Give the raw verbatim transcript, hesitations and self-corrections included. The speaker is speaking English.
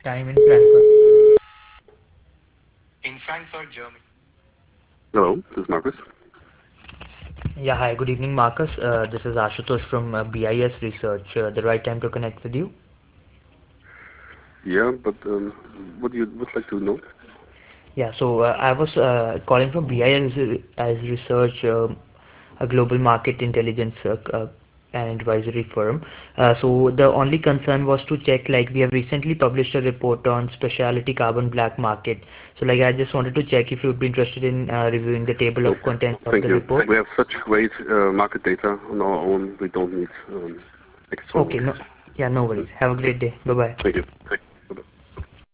time in Frankfurt? In Frankfurt, Germany. Hello, this is Marcus. Yeah, hi, good evening, Marcus. Uh, this is Ashutosh from uh, B I S Research. Uh, the right time to connect with you? Yeah, but um, what do you would like to know? Yeah, so uh, I was uh, calling from B I S as Research, um, a global market intelligence uh, uh, and advisory firm. Uh, so the only concern was to check, like we have recently published a report on specialty carbon black market. So like I just wanted to check if you'd be interested in uh, reviewing the table Nope. of contents of Thank the you. report. We have such great uh, market data on our own. We don't need um, external. Okay, no, yeah, no worries. Have a great day. Bye bye. Thank you.